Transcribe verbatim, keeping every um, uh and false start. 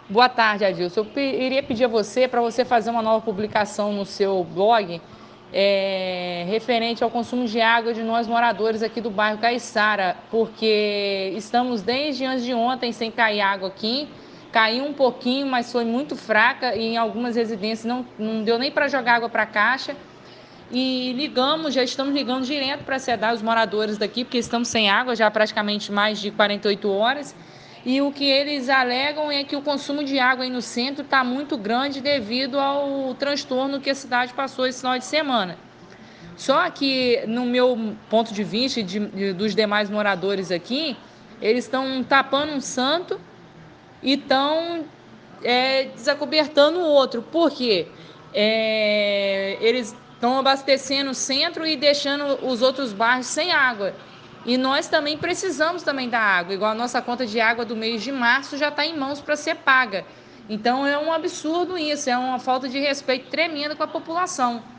Boa tarde, Adilson. Eu pe- iria pedir a você para você fazer uma nova publicação no seu blog é, referente ao consumo de água de nós moradores aqui do bairro Caiçara, porque estamos desde antes de ontem sem cair água aqui. Caiu um pouquinho, mas foi muito fraca e em algumas residências não, não deu nem para jogar água para a caixa. E ligamos, já estamos ligando direto para a SEDAI, os moradores daqui, porque estamos sem água já há praticamente mais de quarenta e oito horas. E o que eles alegam é que o consumo de água aí no centro está muito grande devido ao transtorno que a cidade passou esse final de semana. Só que, no meu ponto de vista e de, de, dos demais moradores aqui, eles estão tapando um santo e estão é, desacobertando o outro. Por quê? É, eles estão abastecendo o centro e deixando os outros bairros sem água. E nós também precisamos também da água, igual a nossa conta de água do mês de março já está em mãos para ser paga. Então é um absurdo isso, é uma falta de respeito tremenda com a população.